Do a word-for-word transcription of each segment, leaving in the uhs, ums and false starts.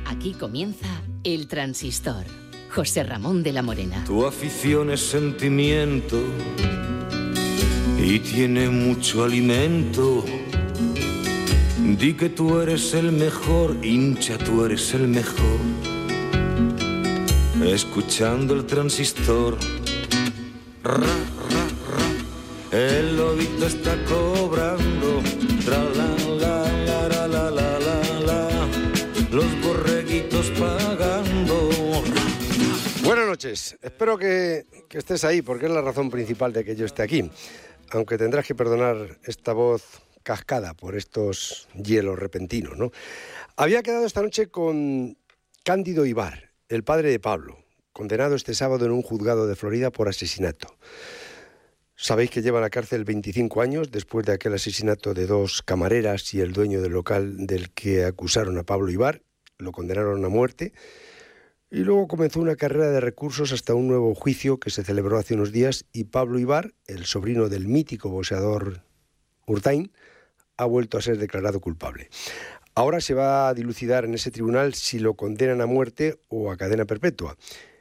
Aquí comienza El Transistor. José Ramón de la Morena. Tu afición es sentimiento y tiene mucho alimento. Di que tú eres el mejor, hincha, tú eres el mejor. Escuchando el transistor. Ra, ra, ra. El lobito está cobrando. Tra, la, la, la, la, la, la, la, la. Los borreguitos pagando. Buenas noches, espero que, que estés ahí porque es la razón principal de que yo esté aquí, aunque tendrás que perdonar esta voz cascada por estos hielos repentinos, ¿no? Había quedado esta noche con Cándido Ibar, el padre de Pablo, condenado este sábado en un juzgado de Florida por asesinato. Sabéis que lleva a la cárcel veinticinco años después de aquel asesinato de dos camareras y el dueño del local del que acusaron a Pablo Ibar, lo condenaron a muerte. Y luego comenzó una carrera de recursos hasta un nuevo juicio que se celebró hace unos días y Pablo Ibar, el sobrino del mítico boxeador Urtain, ha vuelto a ser declarado culpable. Ahora se va a dilucidar en ese tribunal si lo condenan a muerte o a cadena perpetua.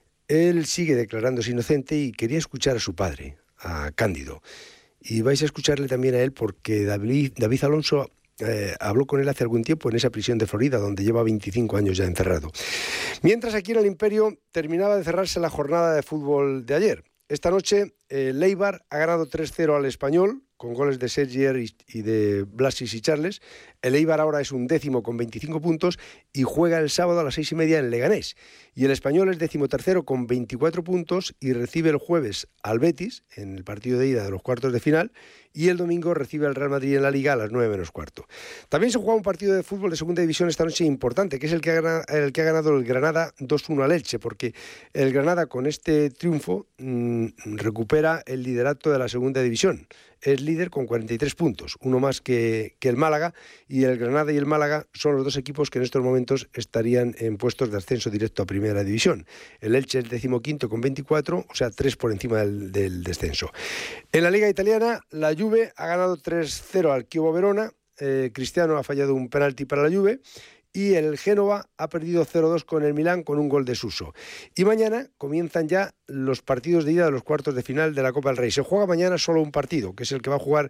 Él sigue declarándose inocente y quería escuchar a su padre, a Cándido. Y vais a escucharle también a él porque David, David Alonso Eh, habló con él hace algún tiempo en esa prisión de Florida, donde lleva veinticinco años ya encerrado. Mientras aquí en el Imperio terminaba de cerrarse la jornada de fútbol de ayer. Esta noche el eh, Eibar ha ganado tres cero al Español, con goles de Sergier y, y de Blasis y Charles. El Eibar ahora es un décimo con veinticinco puntos y juega el sábado a las seis y media en Leganés. Y el Español es decimotercero con veinticuatro puntos y recibe el jueves al Betis en el partido de ida de los cuartos de final y el domingo recibe al Real Madrid en la Liga a las nueve menos cuarto. También se juega un partido de fútbol de segunda división esta noche importante, que es el que ha ganado el, que ha ganado el Granada dos uno al Elche, porque el Granada con este triunfo mmm, recupera el liderato de la segunda división. Es líder con cuarenta y tres puntos, uno más que, que el Málaga, y el Granada y el Málaga son los dos equipos que en estos momentos estarían en puestos de ascenso directo a Primera División. El Elche es decimoquinto con veinticuatro, o sea, tres por encima del, del descenso. En la Liga Italiana, la Juve ha ganado tres cero al Chievo Verona, eh, Cristiano ha fallado un penalti para la Juve, y el Génova ha perdido cero dos con el Milán con un gol de Suso. Y mañana comienzan ya los partidos de ida de los cuartos de final de la Copa del Rey. Se juega mañana solo un partido, que es el que va a jugar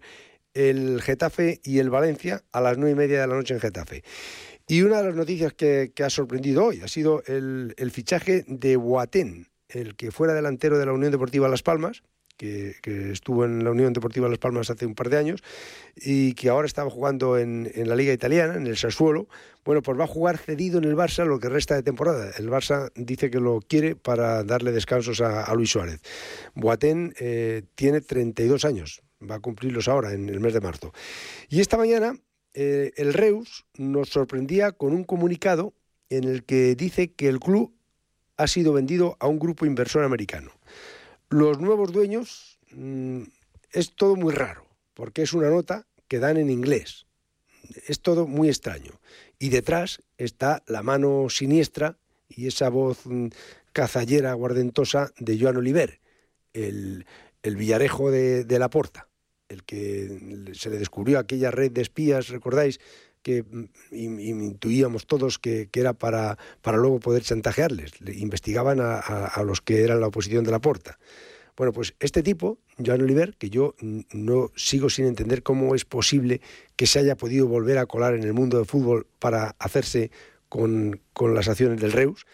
el Getafe y el Valencia a las nueve y media de la noche en Getafe. Y una de las noticias que, que ha sorprendido hoy ha sido el, el fichaje de Boateng, el que fuera delantero de la Unión Deportiva Las Palmas, Que, que estuvo en la Unión Deportiva Las Palmas hace un par de años y que ahora estaba jugando en, en la Liga Italiana, en el Sassuolo. Bueno, pues va a jugar cedido en el Barça lo que resta de temporada. El Barça dice que lo quiere para darle descansos a, a Luis Suárez. Boateng eh, tiene treinta y dos años, va a cumplirlos ahora en el mes de marzo. Y esta mañana eh, el Reus nos sorprendía con un comunicado en el que dice que el club ha sido vendido a un grupo inversor americano. Los nuevos dueños mmm, es todo muy raro, porque es una nota que dan en inglés. Es todo muy extraño. Y detrás está la mano siniestra y esa voz mmm, cazallera, guardentosa de Joan Oliver, el, el villarejo de, de Laporta, el que se le descubrió aquella red de espías, ¿recordáis?, que intuíamos todos que, que era para, para luego poder chantajearles. Le investigaban a, a, a los que eran la oposición de Laporta. Bueno, pues este tipo, Joan Oliver, que yo no sigo sin entender cómo es posible que se haya podido volver a colar en el mundo del fútbol para hacerse con, con las acciones del Reus.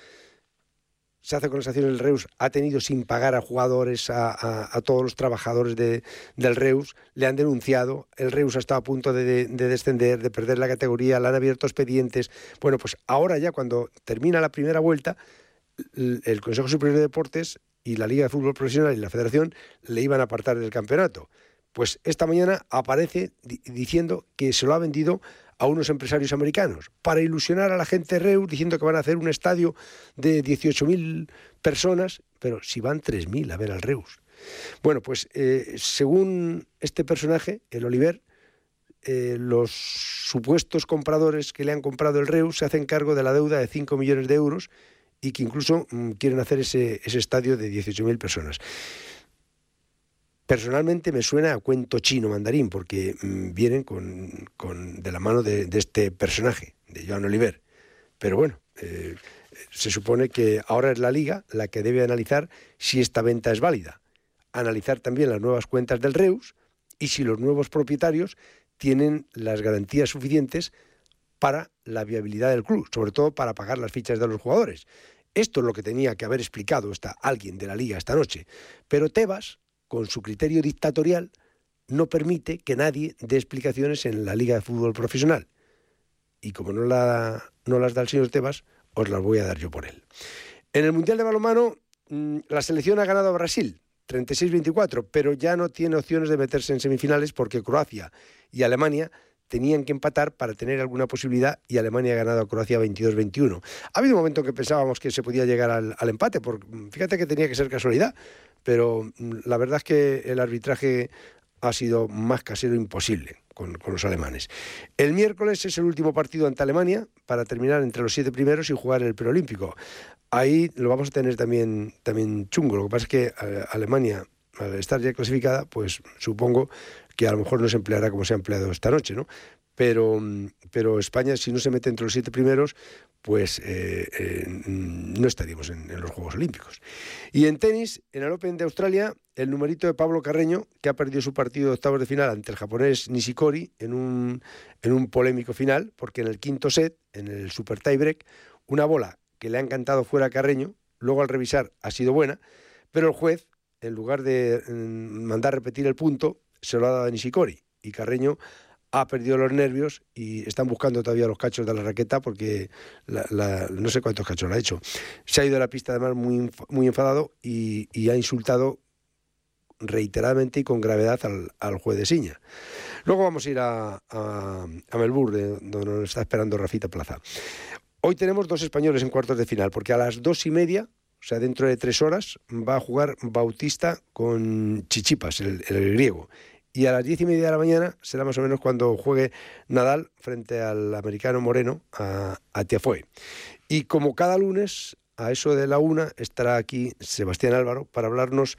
Se hace con las acciones del Reus, ha tenido sin pagar a jugadores, a, a, a todos los trabajadores de, del Reus, le han denunciado, el Reus ha estado a punto de, de, de descender, de perder la categoría, le han abierto expedientes. Bueno, pues ahora ya cuando termina la primera vuelta, el, el Consejo Superior de Deportes y la Liga de Fútbol Profesional y la Federación le iban a apartar del campeonato. Pues esta mañana aparece di- diciendo que se lo ha vendido a unos empresarios americanos para ilusionar a la gente de Reus diciendo que van a hacer un estadio de dieciocho mil personas, pero si van tres mil a ver al Reus. Bueno, pues eh, según este personaje, el Oliver, eh, los supuestos compradores que le han comprado el Reus se hacen cargo de la deuda de cinco millones de euros y que incluso mmm, quieren hacer ese, ese estadio de dieciocho mil personas. Personalmente me suena a cuento chino mandarín, porque mmm, vienen con, con, de la mano de, de este personaje, de Joan Oliver. Pero bueno, Eh, se supone que ahora es la Liga la que debe analizar si esta venta es válida, analizar también las nuevas cuentas del Reus y si los nuevos propietarios tienen las garantías suficientes para la viabilidad del club, sobre todo para pagar las fichas de los jugadores. Esto es lo que tenía que haber explicado esta, alguien de la Liga esta noche. Pero Tebas, con su criterio dictatorial, no permite que nadie dé explicaciones en la Liga de Fútbol Profesional. Y como no, la, no las da el señor Tebas, os las voy a dar yo por él. En el Mundial de Balonmano, la selección ha ganado a Brasil, treinta y seis veinticuatro, pero ya no tiene opciones de meterse en semifinales porque Croacia y Alemania tenían que empatar para tener alguna posibilidad y Alemania ha ganado a Croacia veintidós veintiuno. Ha habido un momento en que pensábamos que se podía llegar al, al empate, porque fíjate que tenía que ser casualidad, pero la verdad es que el arbitraje ha sido más casero imposible con, con los alemanes. El miércoles es el último partido ante Alemania para terminar entre los siete primeros y jugar el preolímpico. Ahí lo vamos a tener también, también chungo. Lo que pasa es que Alemania, al estar ya clasificada, pues supongo que a lo mejor no se empleará como se ha empleado esta noche, ¿no? Pero, pero España, si no se mete entre los siete primeros, pues eh, eh, no estaríamos en, en los Juegos Olímpicos. Y en tenis, en el Open de Australia, el numerito de Pablo Carreño, que ha perdido su partido de octavos de final ante el japonés Nishikori en un, en un polémico final, porque en el quinto set, en el super tiebreak, una bola que le ha encantado fuera a Carreño, luego al revisar ha sido buena, pero el juez, en lugar de mandar repetir el punto, se lo ha dado a Nishikori, y Carreño ha perdido los nervios y están buscando todavía los cachos de la raqueta porque la, la, no sé cuántos cachos la ha hecho. Se ha ido de la pista además muy, muy enfadado y, y ha insultado reiteradamente y con gravedad al, al juez de Siña. Luego vamos a ir a, a, a Melbourne, donde nos está esperando Rafita Plaza. Hoy tenemos dos españoles en cuartos de final, porque a las dos y media, o sea, dentro de tres horas, va a jugar Bautista con Tsitsipas, el, el griego. Y a las diez y media de la mañana será más o menos cuando juegue Nadal frente al americano Moreno a, a Tiafoe. Y como cada lunes, a eso de la una, estará aquí Sebastián Álvaro para hablarnos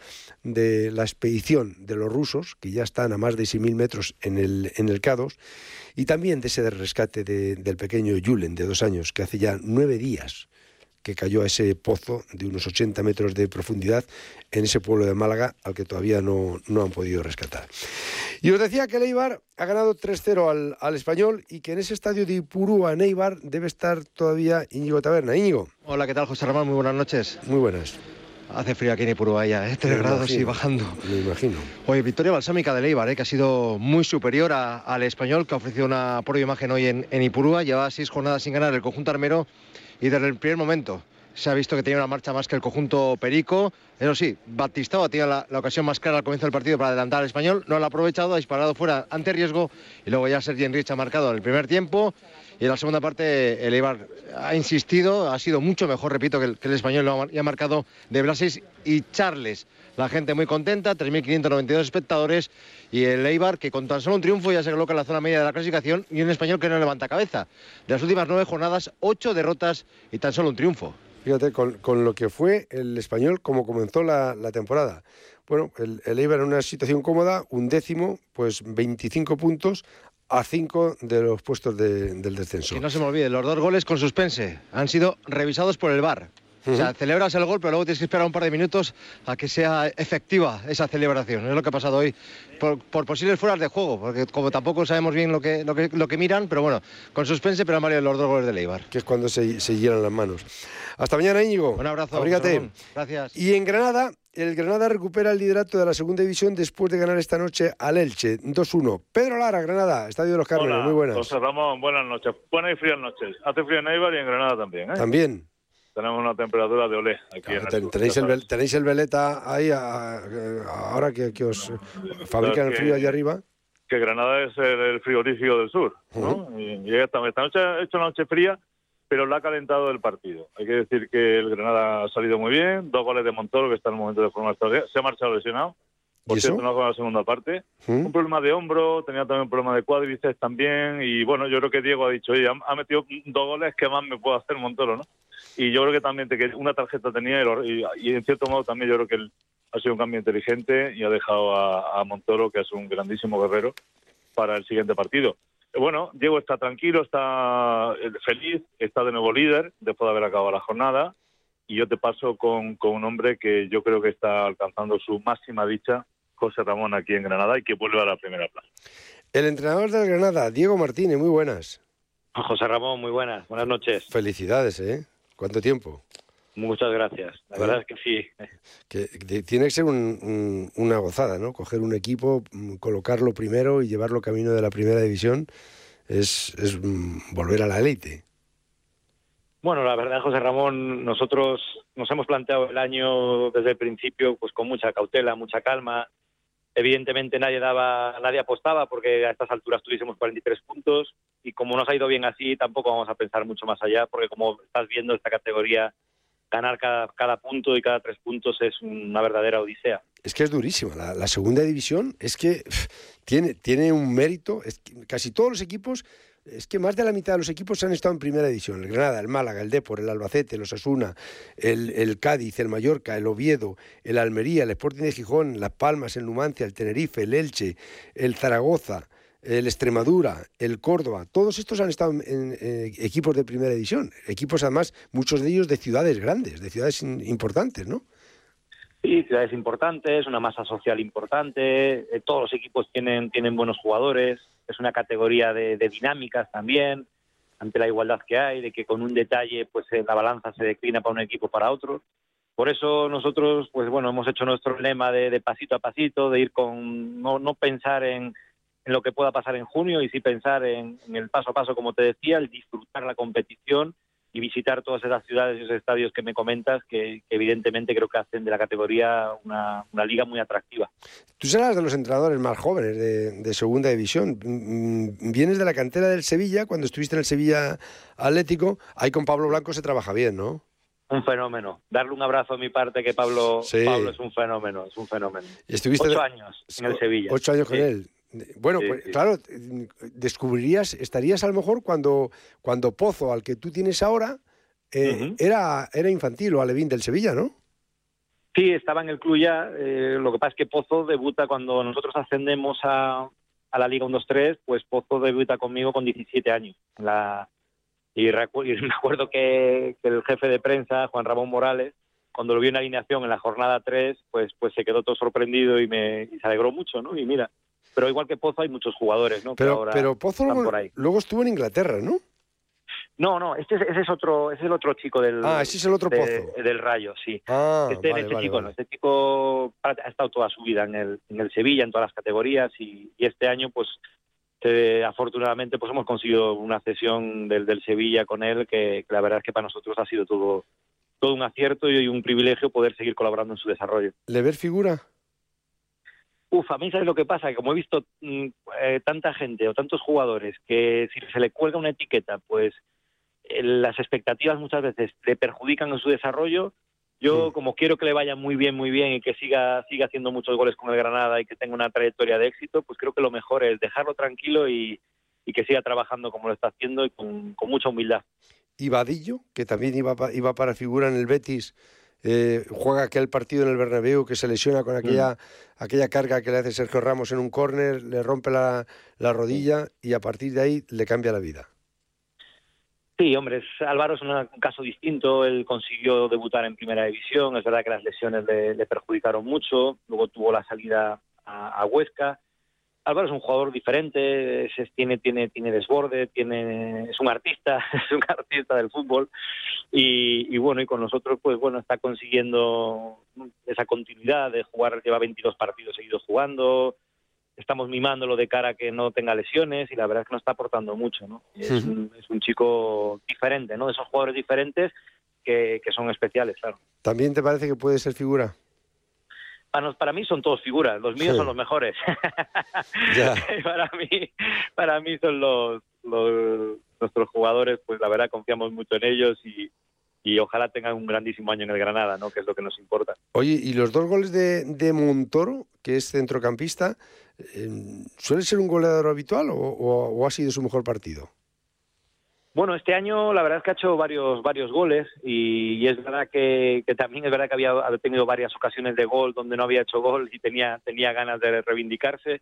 de la expedición de los rusos, que ya están a más de seis mil metros en el, en el K dos, y también de ese rescate de, del pequeño Julen, de dos años, que hace ya nueve días que cayó a ese pozo de unos ochenta metros de profundidad en ese pueblo de Málaga al que todavía no, no han podido rescatar. Y os decía que el Eibar ha ganado tres cero al, al Español y que en ese estadio de Ipurúa, en Eibar, debe estar todavía Íñigo Taberna. Íñigo. Hola, ¿qué tal, José Ramón? Muy buenas noches. Muy buenas. Hace frío aquí en Ipurúa ya, ¿eh? tres grados y bajando. Me imagino. Oye, victoria balsámica del Eibar, ¿eh? Que ha sido muy superior a, al Español, que ha ofrecido una prueba imagen hoy en, en Ipurúa. Llevaba seis jornadas sin ganar el conjunto armero y desde el primer momento se ha visto que tenía una marcha más que el conjunto perico. Eso sí, Batistao tenía la, la ocasión más clara al comienzo del partido para adelantar al Español. No lo ha aprovechado, ha disparado fuera ante riesgo. Y luego ya Sergi Enrich ha marcado en el primer tiempo. Y en la segunda parte el Eibar ha insistido, ha sido mucho mejor, repito, que el, que el Español lo ha, ha marcado de Blasis y Charles. La gente muy contenta, tres mil quinientos noventa y dos espectadores. Y el Eibar, que con tan solo un triunfo ya se coloca en la zona media de la clasificación. Y un Español que no levanta cabeza. De las últimas nueve jornadas, ocho derrotas y tan solo un triunfo. Fíjate, con, con lo que fue el Español, como comenzó la, la temporada. Bueno, el, el Eibar en una situación cómoda, un décimo, pues veinticinco puntos a cinco de los puestos de, del descenso. Que no se me olvide, los dos goles con suspense han sido revisados por el V A R. Uh-huh. O sea, celebras el gol, pero luego tienes que esperar un par de minutos a que sea efectiva esa celebración. Es lo que ha pasado hoy por, por posibles fueras de juego, porque como tampoco sabemos bien lo que, lo que, lo que miran, pero bueno, con suspense, pero han valido los dos goles del Eibar. Que es cuando se, se llenan las manos. Hasta mañana, Íñigo. Un abrazo. Abrígate. Gracias. Y en Granada, el Granada recupera el liderato de la segunda división después de ganar esta noche al Elche, dos uno. Pedro Lara, Granada, Estadio de los Cármenes, Hola, muy buenas. José Ramón, buenas noches. Buenas y frías noches. Hace frío en Eibar y en Granada también, ¿eh? También. Tenemos una temperatura de olé aquí Claro, en ten, el tenéis, el, tenéis el veleta ahí, a, a, ahora que, que os fabrican el frío allá arriba. Que Granada es el, el frigorífico del sur, ¿no? Uh-huh. Y, y esta, esta noche ha hecho una noche fría, pero la ha calentado el partido. Hay que decir que el Granada ha salido muy bien, dos goles de Montoro, que está en el momento de forma extraordinaria, se ha marchado lesionado, por cierto, no con la segunda parte. ¿Mm? Un problema de hombro, tenía también un problema de cuádriceps también, y bueno, yo creo que Diego ha dicho, oye, ha, ha metido dos goles, ¿qué más me puede hacer Montoro, no? Y yo creo que también te, que una tarjeta tenía, y, y en cierto modo también yo creo que él ha sido un cambio inteligente y ha dejado a, a Montoro, que es un grandísimo guerrero, para el siguiente partido. Bueno, Diego está tranquilo, está feliz, está de nuevo líder después de haber acabado la jornada, y yo te paso con, con un hombre que yo creo que está alcanzando su máxima dicha, José Ramón, aquí en Granada, y que vuelve a la primera plaza. El entrenador del Granada, Diego Martínez, muy buenas. José Ramón, muy buenas, buenas noches. Felicidades, ¿eh? ¿Cuánto tiempo? Muchas gracias, la ¿Eh? verdad es que sí. Que, que tiene que ser un, un, una gozada, ¿no? Coger un equipo, colocarlo primero y llevarlo camino de la primera división es, es volver a la élite. Bueno, la verdad, José Ramón, nosotros nos hemos planteado el año desde el principio pues con mucha cautela, mucha calma. Evidentemente nadie daba, nadie apostaba porque a estas alturas tuviésemos cuarenta y tres puntos, y como nos ha ido bien así, tampoco vamos a pensar mucho más allá, porque como estás viendo, esta categoría, ganar cada, cada punto y cada tres puntos es una verdadera odisea. Es que es durísima. La, la segunda división es que pff, tiene, tiene un mérito. Es que casi todos los equipos, es que más de la mitad de los equipos han estado en primera división. El Granada, el Málaga, el Depor, el Albacete, el Osasuna, el, el Cádiz, el Mallorca, el Oviedo, el Almería, el Sporting de Gijón, Las Palmas, el Numancia, el Tenerife, el Elche, el Zaragoza, el Extremadura, el Córdoba. Todos estos han estado en, en, en equipos de primera división. Equipos, además, muchos de ellos de ciudades grandes, de ciudades in, importantes, ¿no? Sí, ciudades importantes, una masa social importante, eh, todos los equipos tienen, tienen buenos jugadores, es una categoría de, de dinámicas también, ante la igualdad que hay, de que con un detalle pues eh, la balanza se declina para un equipo para otro. Por eso nosotros pues bueno hemos hecho nuestro lema de, de pasito a pasito, de ir con, no, no pensar en, en lo que pueda pasar en junio, y sí pensar en, en el paso a paso, como te decía, el disfrutar la competición y visitar todas esas ciudades y esos estadios que me comentas, que, que evidentemente creo que hacen de la categoría una, una liga muy atractiva. Tú serás de los entrenadores más jóvenes de, de segunda división. Vienes de la cantera del Sevilla, cuando estuviste en el Sevilla Atlético. Ahí con Pablo Blanco se trabaja bien, ¿no? Un fenómeno. Darle un abrazo a mi parte, que Pablo, sí. Pablo es un fenómeno, es un fenómeno. Estuviste ocho de... años en el Sevilla. Ocho años con sí. él. Bueno, sí, pues sí. Claro, descubrirías, estarías a lo mejor cuando, cuando Pozo, al que tú tienes ahora, eh, uh-huh. era, era infantil o alevín del Sevilla, ¿no? Sí, estaba en el club ya. Eh, lo que pasa es que Pozo debuta cuando nosotros ascendemos a, a la Liga uno dos tres, pues Pozo debuta conmigo con diecisiete años. La, y, recu- y me acuerdo que, que el jefe de prensa, Juan Ramón Morales, cuando lo vio en alineación en la jornada tres, pues, pues se quedó todo sorprendido y, me, y se alegró mucho, ¿no? Y mira... Pero igual que Pozo hay muchos jugadores, ¿no? Pero, que ahora pero Pozo luego, por ahí. luego estuvo en Inglaterra, ¿no? No, no, este es, ese es otro, ese es el otro chico del. Ah, ese es el otro de, Pozo. Del Rayo, sí. Ah, este, vale, este vale, chico, vale. no, este chico ha estado toda su vida en el, en el Sevilla, en todas las categorías, y, y este año, pues, eh, afortunadamente, pues hemos conseguido una cesión del, del Sevilla con él, que, que la verdad es que para nosotros ha sido todo, todo un acierto y un privilegio poder seguir colaborando en su desarrollo. ¿Le ves figura? Uf, a mí sabes lo que pasa, que como he visto mm, eh, tanta gente o tantos jugadores que si se le cuelga una etiqueta, pues eh, las expectativas muchas veces le perjudican en su desarrollo. Yo, sí. como quiero que le vaya muy bien, muy bien y que siga siga haciendo muchos goles con el Granada y que tenga una trayectoria de éxito, pues creo que lo mejor es dejarlo tranquilo y, y que siga trabajando como lo está haciendo y con, con mucha humildad. Y Vadillo, que también iba, iba para figura en el Betis, Eh, juega aquel partido en el Bernabéu que se lesiona con aquella, mm. aquella carga que le hace Sergio Ramos en un córner, le rompe la, la rodilla y a partir de ahí le cambia la vida. Sí, hombre, es, Álvaro es una, un caso distinto. Él consiguió debutar en primera división, es verdad que las lesiones le, le perjudicaron mucho, luego tuvo la salida a, a Huesca. Álvaro es un jugador diferente, es, es, tiene, tiene, tiene desborde, tiene, es un artista, es un artista del fútbol y, y bueno, y con nosotros pues bueno está consiguiendo esa continuidad de jugar, lleva veintidós partidos seguidos jugando, estamos mimándolo de cara a que no tenga lesiones y la verdad es que nos está aportando mucho, ¿no? Es, uh-huh. un, es un chico diferente, ¿no? De esos jugadores diferentes que, que son especiales, claro. ¿También te parece que puede ser figura? Para, para mí son todos figuras, los míos sí. son los mejores. Ya. para mí para mí son los, los nuestros jugadores, pues la verdad confiamos mucho en ellos y, y ojalá tengan un grandísimo año en el Granada, ¿no? Que es lo que nos importa. Oye, y los dos goles de, de Montoro, que es centrocampista, eh, ¿suele ser un goleador habitual o, o, o ha sido su mejor partido? Bueno, este año la verdad es que ha hecho varios varios goles y, y es verdad que, que también es verdad que había, había tenido varias ocasiones de gol donde no había hecho gol y tenía tenía ganas de reivindicarse.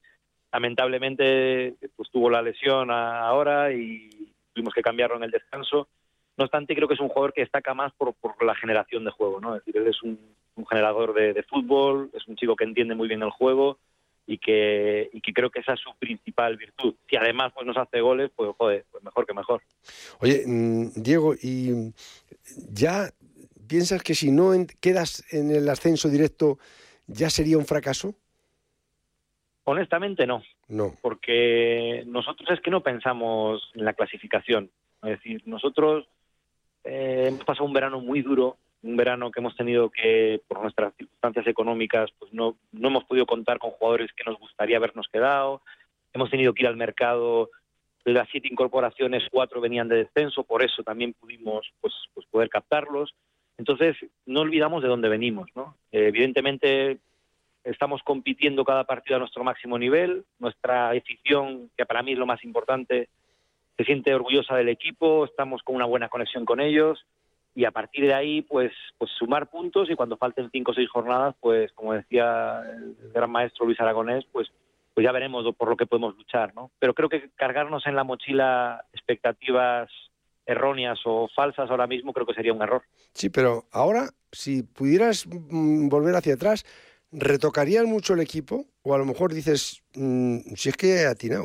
lamentablemente pues tuvo la lesión a, ahora y tuvimos que cambiarlo en el descanso. No obstante, creo que es un jugador que destaca más por, por la generación de juego, ¿no? Es decir, él es un, un generador de, de fútbol, es un chico que entiende muy bien el juego y que, y que creo que esa es su principal virtud. Si además pues nos hace goles, pues joder, pues mejor que mejor. Oye, Diego, ¿y ya piensas que si no quedas en el ascenso directo ya sería un fracaso? Honestamente no. No. Porque nosotros es que no pensamos en la clasificación. Es decir, nosotros eh, hemos pasado un verano muy duro, un verano que hemos tenido que, por nuestras circunstancias económicas, pues no, no hemos podido contar con jugadores que nos gustaría habernos quedado. Hemos tenido que ir al mercado. De las siete incorporaciones, cuatro venían de descenso, por eso también pudimos pues, pues poder captarlos. Entonces, no olvidamos de dónde venimos, ¿no? Eh, evidentemente, estamos compitiendo cada partido a nuestro máximo nivel. Nuestra afición, que para mí es lo más importante, se siente orgullosa del equipo, estamos con una buena conexión con ellos y a partir de ahí, pues, pues sumar puntos y cuando falten cinco o seis jornadas, pues como decía el gran maestro Luis Aragonés, pues, pues ya veremos por lo que podemos luchar, ¿no? Pero creo que cargarnos en la mochila expectativas erróneas o falsas ahora mismo creo que sería un error. Sí, pero ahora, si pudieras mmm, volver hacia atrás, ¿retocarías mucho el equipo? O a lo mejor dices, mmm, si es que he atinado.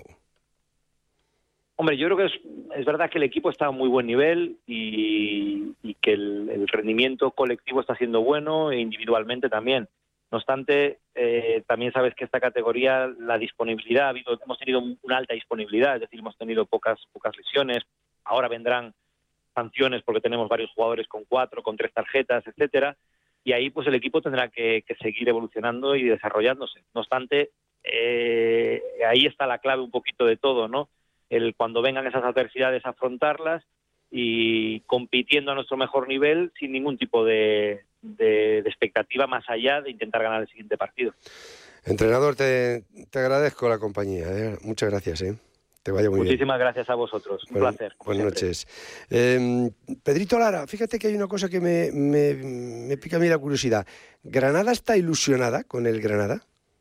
Hombre, yo creo que es, es verdad que el equipo está a muy buen nivel y, y que el, el rendimiento colectivo está siendo bueno e individualmente también. No obstante, eh, también sabes que esta categoría, la disponibilidad, ha habido, hemos tenido una alta disponibilidad, es decir, hemos tenido pocas, pocas lesiones. Ahora vendrán sanciones porque tenemos varios jugadores con cuatro, con tres tarjetas, etcétera. Y ahí pues el equipo tendrá que, que seguir evolucionando y desarrollándose. No obstante, eh, ahí está la clave un poquito de todo, ¿no? El cuando vengan esas adversidades, afrontarlas y compitiendo a nuestro mejor nivel sin ningún tipo de, de, de expectativa más allá de intentar ganar el siguiente partido. Entrenador, te, te agradezco la compañía, ¿eh? Muchas gracias, ¿eh? Te vaya muy Muchísimas bien. gracias a vosotros, un Buen, placer. Buenas siempre. noches. Eh, Pedrito Lara, fíjate que hay una cosa que me, me, me pica a mí la curiosidad. ¿Granada está ilusionada con el Granada?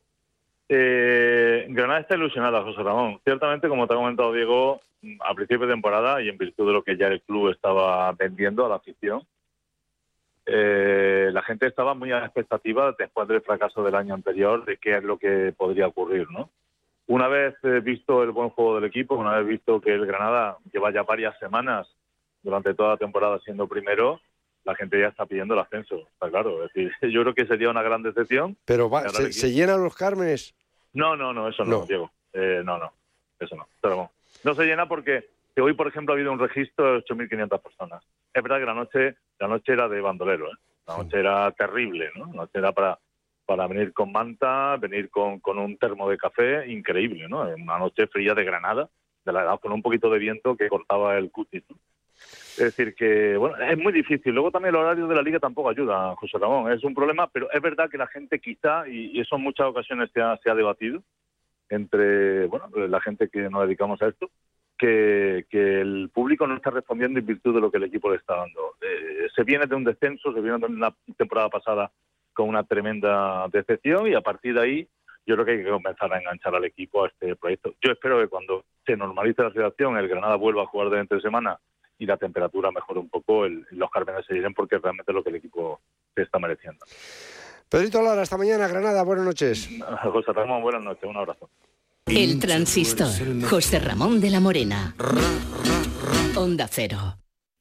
Eh, Granada está ilusionada, José Ramón. Ciertamente, como te ha comentado Diego, a principio de temporada y en virtud de lo que ya el club estaba vendiendo a la afición, eh, la gente estaba muy a la expectativa después del fracaso del año anterior de qué es lo que podría ocurrir, ¿no? Una vez eh, visto el buen juego del equipo, una vez visto que el Granada lleva ya varias semanas durante toda la temporada siendo primero, la gente ya está pidiendo el ascenso, está claro. Es decir, yo creo que sería una gran decepción. Pero va, ¿se, ¿se llenan los Cármenes? No, no, no, eso no, no. Diego. Eh, no, no, eso no. Pero no. No se llena porque hoy, por ejemplo, ha habido un registro de ocho mil quinientas personas. Es verdad que la noche la noche era de bandolero, ¿eh? La noche era terrible, ¿no? La noche era para... para venir con manta, venir con, con un termo de café, increíble, ¿no? Una noche fría de Granada, de la edad, con un poquito de viento que cortaba el cutis, ¿no? Es decir que, bueno, es muy difícil. Luego también el horario de la Liga tampoco ayuda, José Ramón, es un problema, pero es verdad que la gente quizá, y eso en muchas ocasiones se ha, se ha debatido entre, bueno, la gente que nos dedicamos a esto, que, que el público no está respondiendo en virtud de lo que el equipo le está dando. Eh, se viene de un descenso, se viene de una temporada pasada con una tremenda decepción y a partir de ahí yo creo que hay que comenzar a enganchar al equipo a este proyecto. Yo espero que cuando se normalice la situación, el Granada vuelva a jugar de entre semana y la temperatura mejore un poco, el, los Cármenes se llenen porque realmente es lo que el equipo se está mereciendo. Pedrito Lara, hasta mañana, Granada, buenas noches. José Ramón, buenas noches, un abrazo. El Transistor, José Ramón de la Morena. Onda Cero.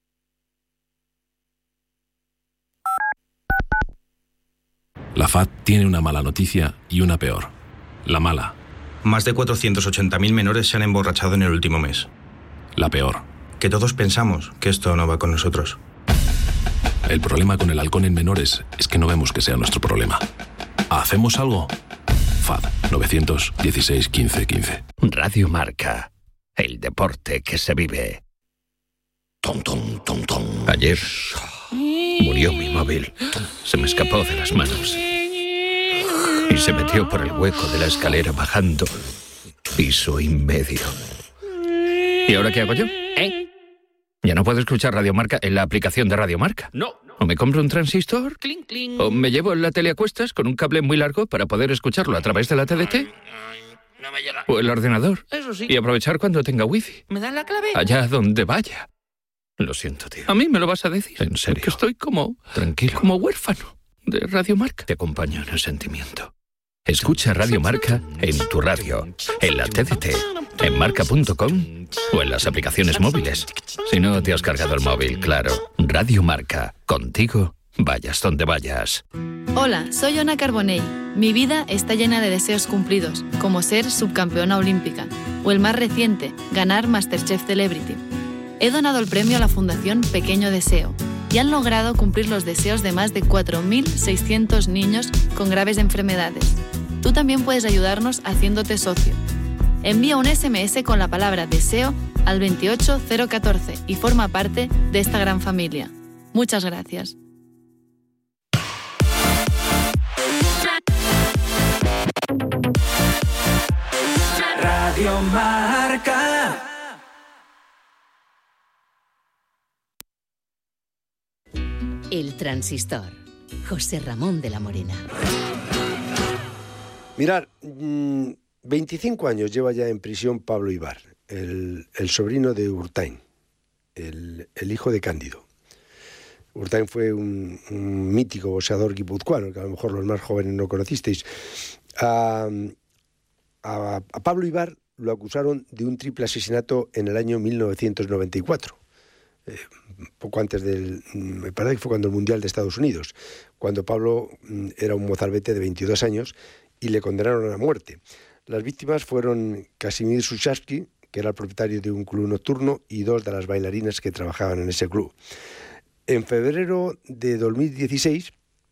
La F A D tiene una mala noticia y una peor. La mala. Más de cuatrocientos ochenta mil menores se han emborrachado en el último mes. La peor. Que todos pensamos que esto no va con nosotros. El problema con el alcohol en menores es que no vemos que sea nuestro problema. ¿Hacemos algo? F A D nueve uno seis, quince, quince. Radio Marca. El deporte que se vive. Tom, tom, tom, tom. Ayer murió mi móvil. Se me escapó de las manos y se metió por el hueco de la escalera bajando piso y medio. ¿Y ahora qué hago yo? ¿Eh? ¿Ya no puedo escuchar Radio Marca en la aplicación de Radio Marca? No. ¿O me compro un transistor? Cling, cling. ¿O me llevo la tele a cuestas con un cable muy largo para poder escucharlo a través de la T D T? No me llega. O el ordenador. Eso sí. Y aprovechar cuando tenga wifi. ¿Me das la clave? Allá donde vaya. Lo siento, tío. A mí me lo vas a decir. En serio. Que estoy como... Tranquilo. Como huérfano de Radio Marca. Te acompaño en el sentimiento. Escucha Radio Marca en tu radio, en la T D T, en marca punto com o en las aplicaciones móviles. Si no te has cargado el móvil, claro. Radio Marca. Contigo, vayas donde vayas. Hola, soy Ona Carbonell. Mi vida está llena de deseos cumplidos, como ser subcampeona olímpica, o el más reciente, ganar MasterChef Celebrity. He donado el premio a la Fundación Pequeño Deseo y han logrado cumplir los deseos de más de cuatro mil seiscientos niños con graves enfermedades. Tú también puedes ayudarnos haciéndote socio. Envía un ese eme ese con la palabra deseo al veintiocho cero catorce y forma parte de esta gran familia. Muchas gracias. Radio Marca. El Transistor. José Ramón de la Morena. Mirad, veinticinco años lleva ya en prisión Pablo Ibar, el, el sobrino de Urtain, el, el hijo de Cándido. Urtain fue un, un mítico boxeador guipuzcoano, que a lo mejor los más jóvenes no conocisteis. A, a, a Pablo Ibar lo acusaron de un triple asesinato en el año mil novecientos noventa y cuatro. Eh, poco antes del... me parece que fue cuando el Mundial de Estados Unidos, cuando Pablo era un mozalbete de veintidós años y le condenaron a la muerte. Las víctimas fueron Casimir Sucharsky, que era el propietario de un club nocturno, y dos de las bailarinas que trabajaban en ese club. En febrero de dos mil dieciséis,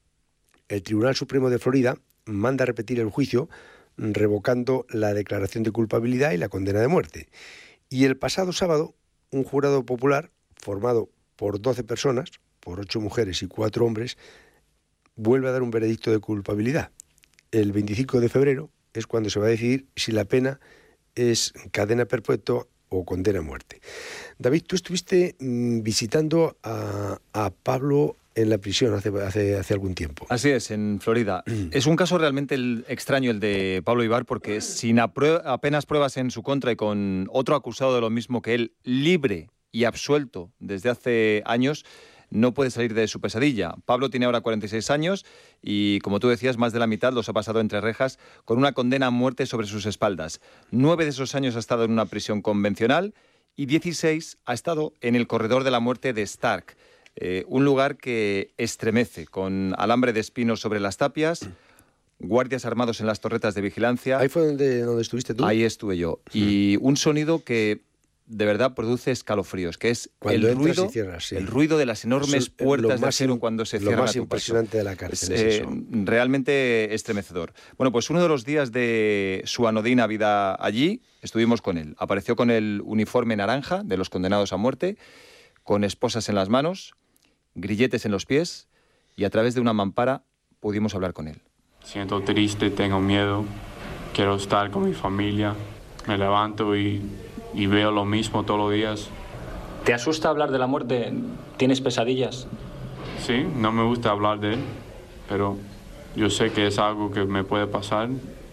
el Tribunal Supremo de Florida manda repetir el juicio, revocando la declaración de culpabilidad y la condena de muerte. Y el pasado sábado, un jurado popular formado por doce personas, por ocho mujeres y cuatro hombres, vuelve a dar un veredicto de culpabilidad. El veinticinco de febrero es cuando se va a decidir si la pena es cadena perpetua o condena a muerte. David, tú estuviste mmm, visitando a, a Pablo en la prisión hace, hace, hace algún tiempo. Así es, en Florida. Es un caso realmente el, extraño el de Pablo Ibar, porque sin aprueba, apenas pruebas en su contra y con otro acusado de lo mismo que él, libre y absuelto desde hace años, no puede salir de su pesadilla. Pablo tiene ahora cuarenta y seis años y, como tú decías, más de la mitad los ha pasado entre rejas con una condena a muerte sobre sus espaldas. Nueve de esos años ha estado en una prisión convencional y dieciséis ha estado en el corredor de la muerte de Stark, eh, un lugar que estremece, con alambre de espinos sobre las tapias, guardias armados en las torretas de vigilancia. ¿Ahí fue donde, donde estuviste tú? Ahí estuve yo. Y un sonido que de verdad produce escalofríos, que es cuando el ruido, cierras, sí. el ruido de las enormes eso, puertas de acero cuando se cierran a tu paso. Lo más impresionante de la cárcel es, es eh, eso. Realmente estremecedor. Bueno, pues uno de los días de su anodina vida allí, estuvimos con él. Apareció con el uniforme naranja de los condenados a muerte, con esposas en las manos, grilletes en los pies, y a través de una mampara pudimos hablar con él. Siento triste, tengo miedo, quiero estar con mi familia, me levanto y... y veo lo mismo todos los días. ¿Te asusta hablar de la muerte? ¿Tienes pesadillas? Sí, no me gusta hablar de él, pero yo sé que es algo que me puede pasar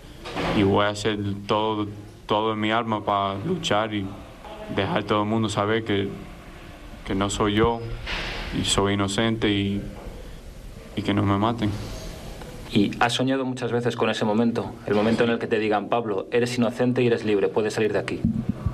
y voy a hacer todo, todo en mi alma para luchar y dejar a todo el mundo saber que, que no soy yo y soy inocente y, y que no me maten. ¿Y has soñado muchas veces con ese momento? El momento en el que te digan, Pablo, eres inocente y eres libre, puedes salir de aquí.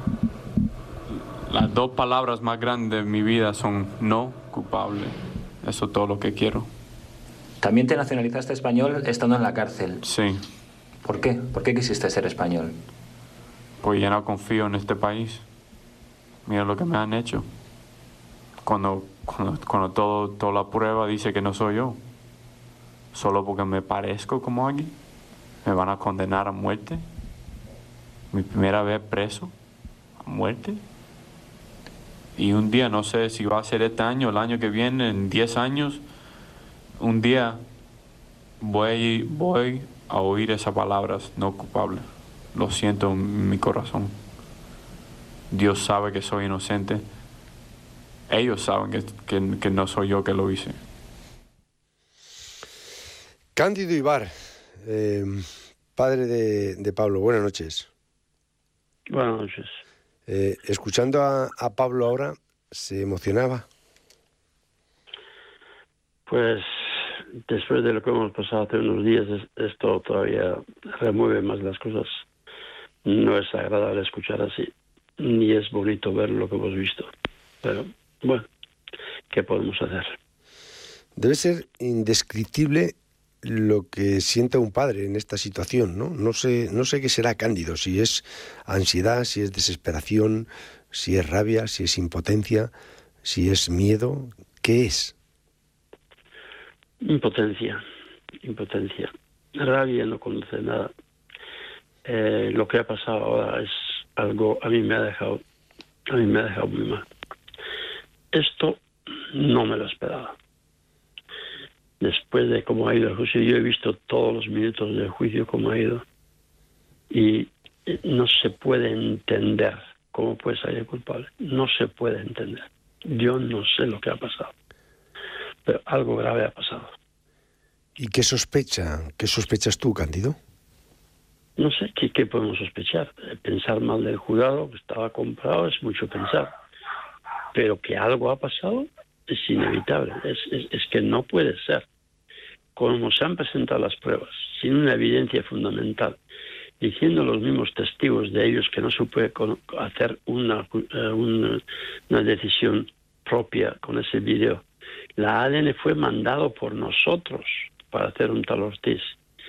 Las dos palabras más grandes de mi vida son no culpable. Eso es todo lo que quiero. También te nacionalizaste español estando en la cárcel. Sí. ¿Por qué? ¿Por qué quisiste ser español? Pues ya no confío en este país. Mira lo que me han hecho. Cuando, cuando, cuando todo, toda la prueba dice que no soy yo. Solo porque me parezco como alguien. Me van a condenar a muerte. Mi primera vez preso. A muerte. Y un día, no sé si va a ser este año, el año que viene, en diez años, un día voy, voy a oír esas palabras, no culpable. Lo siento en mi corazón. Dios sabe que soy inocente. Ellos saben que, que, que no soy yo que lo hice. Cándido Ibar, eh, padre de, de Pablo, buenas noches. Buenas noches. Eh, escuchando a, a Pablo ahora, ¿se emocionaba? Pues después de lo que hemos pasado hace unos días, esto todavía remueve más las cosas. No es agradable escuchar así, ni es bonito ver lo que hemos visto. Pero, bueno, ¿qué podemos hacer? Debe ser indescriptible lo que siente un padre en esta situación, ¿no? No sé, no sé qué será Cándido, si es ansiedad, si es desesperación, si es rabia, si es impotencia, si es miedo. ¿Qué es? Impotencia, impotencia. Rabia no conoce nada. Eh, lo que ha pasado ahora es algo, a mí me ha dejado, a mí me ha dejado muy mal. Esto no me lo esperaba. Después de cómo ha ido el juicio, yo he visto todos los minutos del juicio cómo ha ido y no se puede entender cómo puede salir culpable. No se puede entender. Yo no sé lo que ha pasado, pero algo grave ha pasado. ¿Y qué sospecha? ¿Qué sospechas tú, Cándido? No sé, ¿qué, qué podemos sospechar? Pensar mal del jurado, que estaba comprado, es mucho pensar. Pero que algo ha pasado es inevitable. Es, es, es que no puede ser. Como se han presentado las pruebas, sin una evidencia fundamental, diciendo los mismos testigos de ellos que no se puede hacer una, una, una decisión propia con ese video. La A D N fue mandado por nosotros para hacer un tal Ortiz.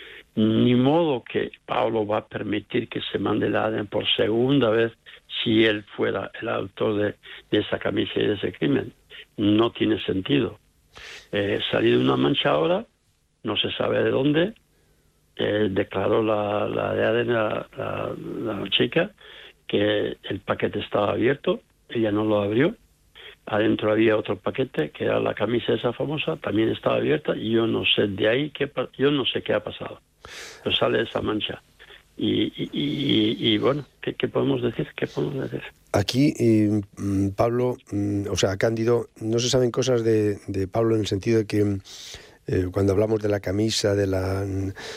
Ni modo que Pablo va a permitir que se mande la A D N por segunda vez si él fuera el autor de, de esa camisa y de ese crimen. No tiene sentido. Eh, salido una mancha ahora, no se sabe de dónde, eh, declaró la, la de A D N, la, la, la chica, que el paquete estaba abierto, ella no lo abrió. Adentro había otro paquete, que era la camisa esa famosa, también estaba abierta, y yo no sé de ahí, qué, yo no sé qué ha pasado. Pero sale esa mancha. Y, y, y, y bueno, ¿qué, ¿qué podemos decir? ¿Qué podemos decir? Aquí, eh, Pablo, o sea, Cándido, no se saben cosas de, de Pablo en el sentido de que eh, cuando hablamos de la camisa, de la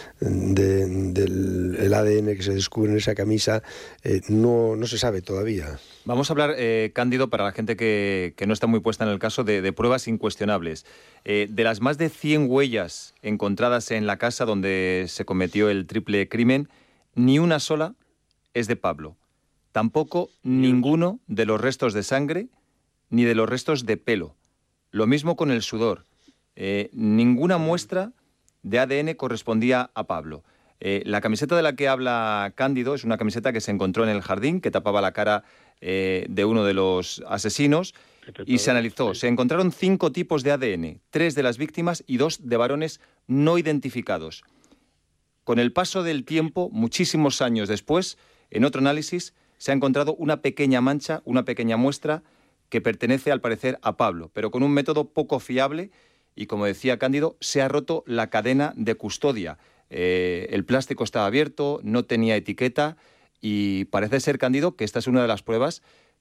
de, del el A D N que se descubre en esa camisa, eh, no, no se sabe todavía. Vamos a hablar, eh, Cándido, para la gente que, que no está muy puesta en el caso, de, de pruebas incuestionables. Eh, de las más de cien huellas encontradas en la casa donde se cometió el triple crimen, ni una sola es de Pablo. Tampoco ninguno de los restos de sangre ni de los restos de pelo. Lo mismo con el sudor. Eh, ninguna muestra de A D N correspondía a Pablo. Eh, la camiseta de la que habla Cándido es una camiseta que se encontró en el jardín, que tapaba la cara eh, de uno de los asesinos, y se analizó. Se encontraron cinco tipos de A D N, tres de las víctimas y dos de varones no identificados. Con el paso del tiempo, muchísimos años después, en otro análisis, se ha encontrado una pequeña mancha, una pequeña muestra que pertenece, al parecer, a Pablo, pero con un método poco fiable y, como decía Cándido, se ha roto la cadena de custodia. Eh, el plástico estaba abierto, no tenía etiqueta y parece ser, Cándido, que esta es una de las pruebas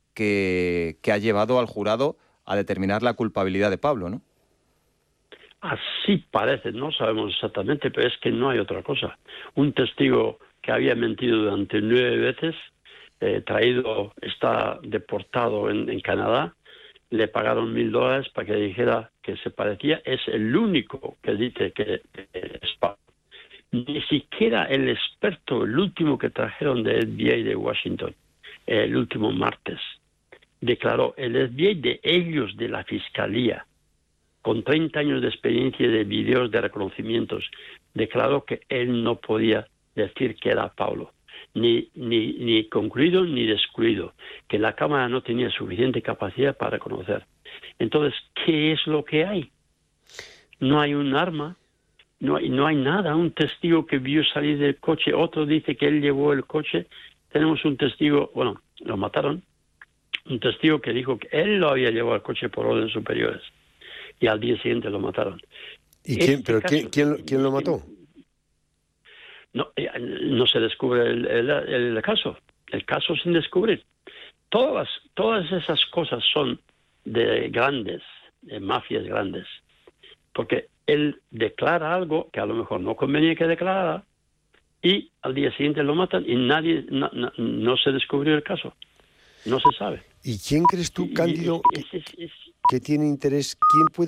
que, que ha llevado al jurado a determinar la culpabilidad de Pablo, ¿no? Así parece, no sabemos exactamente, pero es que no hay otra cosa. Un testigo que había mentido durante nueve veces, eh, traído, está deportado en, en Canadá, le pagaron mil dólares para que dijera que se parecía, es el único que dice que, que es Pablo. Ni siquiera el experto, el último que trajeron del F B I de Washington, el último martes, declaró, el F B I de ellos, de la Fiscalía, con treinta años de experiencia de videos de reconocimientos, declaró que él no podía decir que era Pablo, ni, ni, ni concluido ni descluido, que la cámara no tenía suficiente capacidad para reconocer. Entonces, ¿qué es lo que hay? No hay un arma, no hay, no hay nada. Un testigo que vio salir del coche, otro dice que él llevó el coche. Tenemos un testigo, bueno, lo mataron, un testigo que dijo que él lo había llevado al coche por órdenes superiores. Y al día siguiente lo mataron. ¿Y quién, este pero caso, ¿quién, quién, quién lo mató? No, no se descubre el, el, el caso. El caso sin descubrir. Todas, todas esas cosas son de grandes, de mafias grandes. Porque él declara algo que a lo mejor no convenía que declarara y al día siguiente lo matan y nadie, no, no, no se descubrió el caso. No se sabe. ¿Y quién crees tú, Cándido, Es- es- es- que tiene interés? ¿Quién puede